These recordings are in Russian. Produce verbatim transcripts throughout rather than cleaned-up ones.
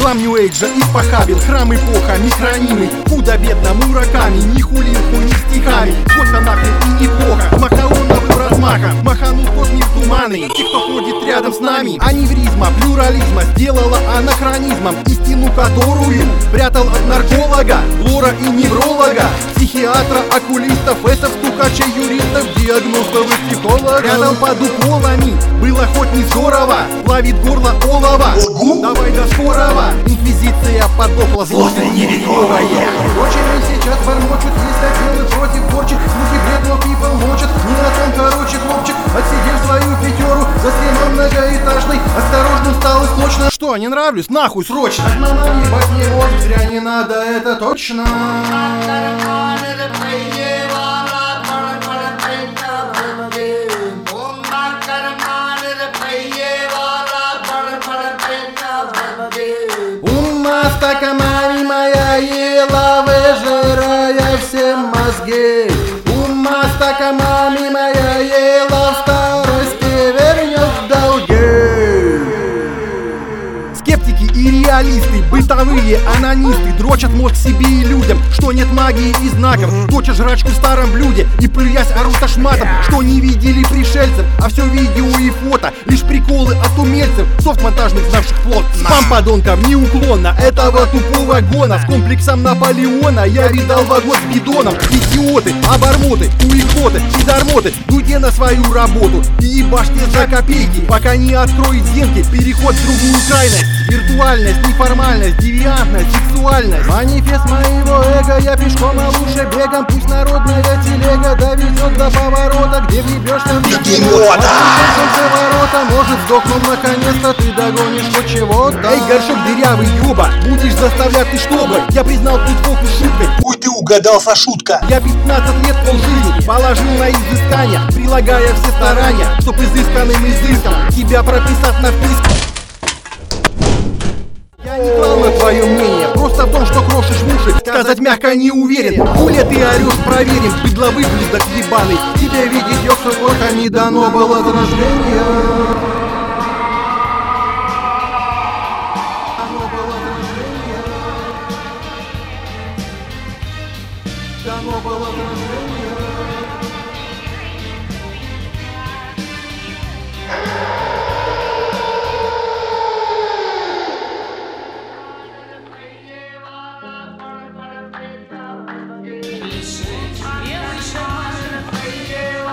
Глам Нью-Эйджа испохабил, храм эпоха, микронимы. Худо-бедно Мураками, ни хулинку, ни стихами. Кофе нахрен и неплохо, макароновым размахом. Маханул кот не в туманы, те, кто ходит рядом с нами. Аневризма, плюрализма сделала анахронизмом. Истину, которую прятал от нарколога, лора и невролога, психиатра, оккулистов, эсов, стукачей, юристов, диагностов и психологов. Прятал под уколами, было хоть не здорово, плавит горло олова. Давай до скорого, инквизиция подохла, злость невековая. Прочими сейчас бормочут, есть отделы против порчи. Слухи бред, но people мочат, не на том, короче, хлопчик. Отсидел свою пятеру за стеной многоэтажной. Осторожно, стал и срочно. Что, не нравлюсь? Нахуй, срочно! Мама, ебать не может, зря не надо, это точно. Умма стаканами моя ела, выжирая все мозги. Умма стаканами моя ела, в старости вернет долги. Скептики и реалисты, бытовые анонисты дрочат мозг себе и людям, что нет магии и знаков. Точат жрачку в старом блюде и, плюясь, орут шматом, что не видели пришельцев, а все видео и фото, лишь приколы от умельцев, софт-монтажных, знавших плод. Спам подонкам неуклонно, этого тупого гона. С комплексом Наполеона я видал вагон с бидоном. Идиоты, обормоты, уикоты и дармоты, дуйте на свою работу и ебашьте за копейки, пока не откроет зенки переход в другую крайность. Виртуальность, неформальность, девиантность, сексуальность. Манифест моего эго, я пешком, а лучше бегом. Пусть народная телега доведет до поворота, где въебешься в идиота. Ворота, может сдохнуть наконец-то, ты догонишь хоть чего-то. Эй, горшок дырявый, ёба, будешь заставлять ты чтобы я признал тут фокус шуткой. Ой, ты угадал, Сашутка. Я пятнадцать лет полжизни положил на изыскание, прилагая все старания, чтоб изысканным изыском тебя прописать на вписку. Я не клал на твое мнение, просто в том, что крошишь в уши. Сказать мягко не уверен, хули ты орешь, проверим. Быдло выглядок ебаный, Тебе видеть ёксу плохо не дано было от рождения. Дано было от рождения. Дано было от рождения.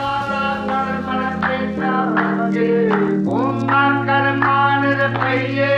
Om Karma Nirpayye